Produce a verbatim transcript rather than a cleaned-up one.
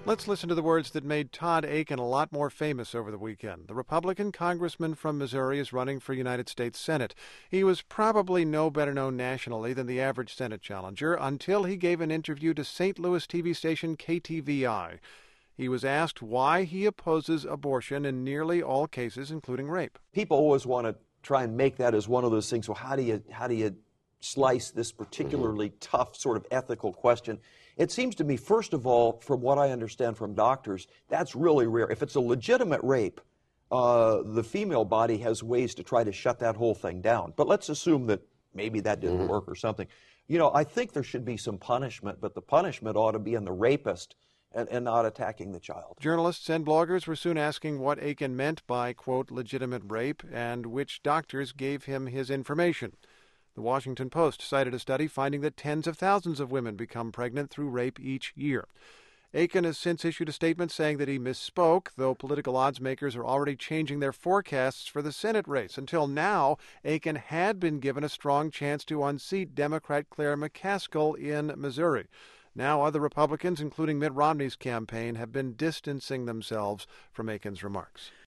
Let's listen to the words that made Todd Akin a lot more famous over the weekend. The Republican congressman from Missouri is running for United States Senate. He was probably no better known nationally than the average Senate challenger until he gave an interview to Saint Louis T V station K T V I. He was asked why he opposes abortion in nearly all cases, including rape. People always want to try and make that as one of those things. Well, how do you how do you slice this particularly mm-hmm. tough sort of ethical question? It seems to me, first of all, from what I understand from doctors, that's really rare. If it's a legitimate rape, uh, the female body has ways to try to shut that whole thing down. But let's assume that maybe that didn't mm-hmm. work or something. You know, I think there should be some punishment, but the punishment ought to be in the rapist and, and not attacking the child. Journalists and bloggers were soon asking what Akin meant by, quote, legitimate rape and which doctors gave him his information. The Washington Post cited a study finding that tens of thousands of women become pregnant through rape each year. Akin has since issued a statement saying that he misspoke, though political odds makers are already changing their forecasts for the Senate race. Until now, Akin had been given a strong chance to unseat Democrat Claire McCaskill in Missouri. Now other Republicans, including Mitt Romney's campaign, have been distancing themselves from Akin's remarks.